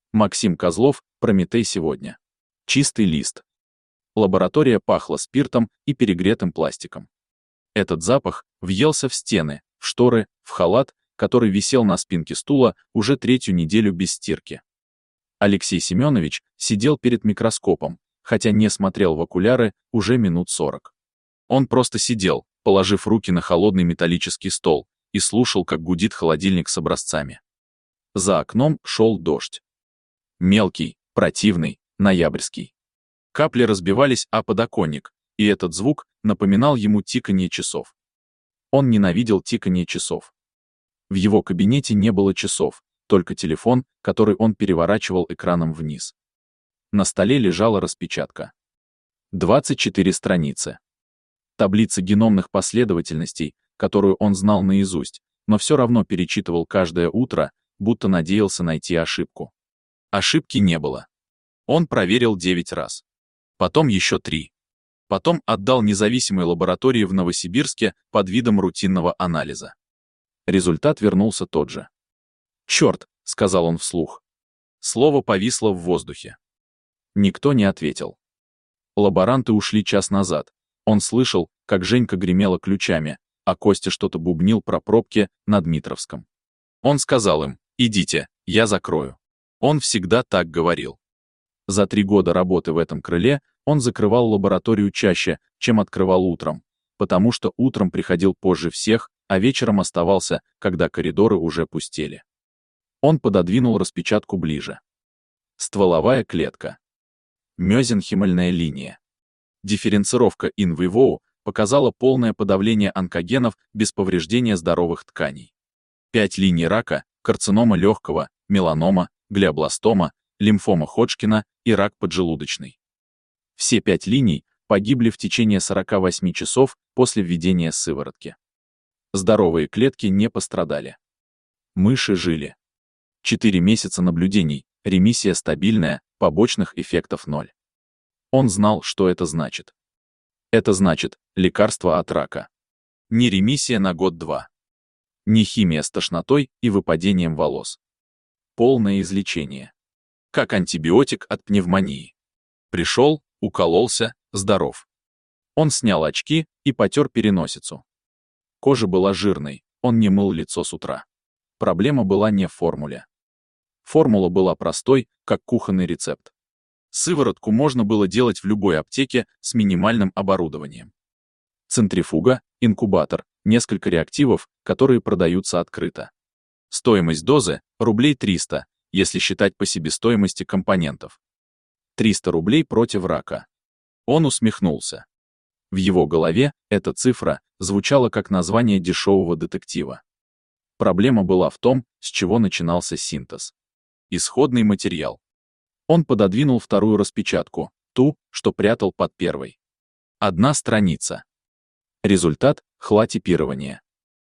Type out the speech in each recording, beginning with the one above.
Максим Козлов, Прометей сегодня. Чистый лист. Лаборатория пахла спиртом и перегретым пластиком. Этот запах въелся в стены, в шторы, в халат, который висел на спинке стула уже третью неделю без стирки. Алексей Семенович сидел перед микроскопом, хотя не смотрел в окуляры уже минут 40. Он просто сидел, положив руки на холодный металлический стол, и слушал, как гудит холодильник с образцами. За окном шел дождь. Мелкий, противный, ноябрьский. Капли разбивались о подоконник, и этот звук напоминал ему тиканье часов. Он ненавидел тиканье часов. В его кабинете не было часов, только телефон, который он переворачивал экраном вниз. На столе лежала распечатка. 24 страницы. Таблица геномных последовательностей, которую он знал наизусть, но все равно перечитывал каждое утро, будто надеялся найти ошибку. Ошибки не было. Он проверил 9 раз. Потом еще 3. Потом отдал независимой лаборатории в Новосибирске под видом рутинного анализа. Результат вернулся тот же. «Черт», — сказал он вслух. Слово повисло в воздухе. Никто не ответил. Лаборанты ушли час назад. Он слышал, как Женька гремела ключами, а Костя что-то бубнил про пробки на Дмитровском. Он сказал им: «Идите, я закрою». Он всегда так говорил. За 3 года работы в этом крыле он закрывал лабораторию чаще, чем открывал утром, потому что утром приходил позже всех, а вечером оставался, когда коридоры уже пустели. Он пододвинул распечатку ближе. Стволовая клетка. Мезенхимальная линия. Дифференцировка in vivo показала полное подавление онкогенов без повреждения здоровых тканей. 5 линий рака, карцинома легкого, меланома, глиобластома, лимфома Ходжкина и рак поджелудочной. Все 5 линий погибли в течение 48 часов после введения сыворотки. Здоровые клетки не пострадали. Мыши жили. 4 месяца наблюдений, ремиссия стабильная, побочных эффектов 0. Он знал, что это значит. Это значит лекарство от рака. Не ремиссия на год-два. Не химия с тошнотой и выпадением волос. Полное излечение. Как антибиотик от пневмонии. Пришел, укололся, здоров. Он снял очки и потер переносицу. Кожа была жирной, он не мыл лицо с утра. Проблема была не в формуле. Формула была простой, как кухонный рецепт. Сыворотку можно было делать в любой аптеке с минимальным оборудованием. Центрифуга, инкубатор, несколько реактивов, которые продаются открыто. Стоимость дозы – рублей 300, если считать по себестоимости компонентов. 300 рублей против рака. Он усмехнулся. В его голове эта цифра звучала как название дешевого детектива. Проблема была в том, с чего начинался синтез. Исходный материал. Он пододвинул вторую распечатку, ту, что прятал под первой. 1 страница. Результат – хлотипирование.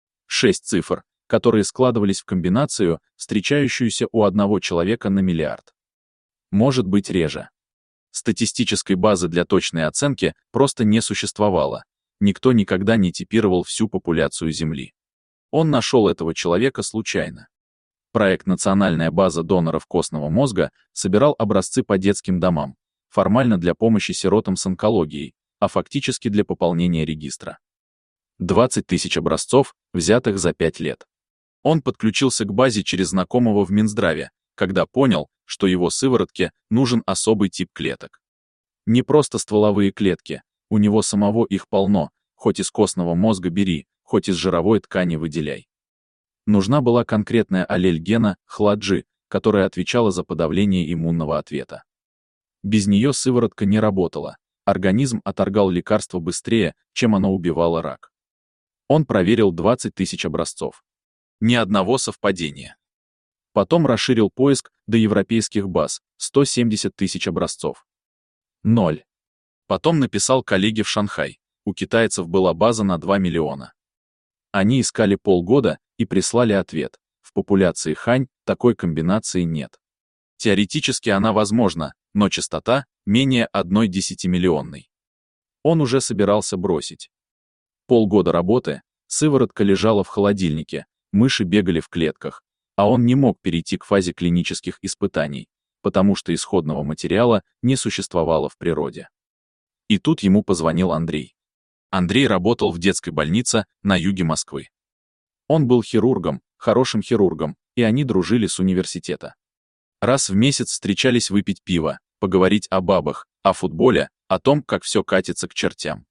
6 цифр, которые складывались в комбинацию, встречающуюся у одного человека на миллиард. Может быть, реже. Статистической базы для точной оценки просто не существовало. Никто никогда не типировал всю популяцию Земли. Он нашел этого человека случайно. Проект «Национальная база доноров костного мозга» собирал образцы по детским домам, формально для помощи сиротам с онкологией, а фактически для пополнения регистра. 20 тысяч образцов, взятых за 5 лет. Он подключился к базе через знакомого в Минздраве, когда понял, что его сыворотке нужен особый тип клеток. Не просто стволовые клетки, у него самого их полно, хоть из костного мозга бери, хоть из жировой ткани выделяй. Нужна была конкретная аллель гена ХЛА-G, которая отвечала за подавление иммунного ответа. Без нее сыворотка не работала, организм отторгал лекарство быстрее, чем оно убивало рак. Он проверил 20 тысяч образцов. Ни одного совпадения. Потом расширил поиск до европейских баз, 170 тысяч образцов. 0. Потом написал коллеге в Шанхай, у китайцев была база на 2 миллиона. Они искали полгода и прислали ответ: в популяции хань такой комбинации нет. Теоретически она возможна, но частота менее 1 десятимиллионной. Он уже собирался бросить. Полгода работы, сыворотка лежала в холодильнике, мыши бегали в клетках, а он не мог перейти к фазе клинических испытаний, потому что исходного материала не существовало в природе. И тут ему позвонил Андрей. Андрей работал в детской больнице на юге Москвы. Он был хирургом, хорошим хирургом, и они дружили с университета. Раз в месяц встречались выпить пиво, поговорить о бабах, о футболе, о том, как все катится к чертям.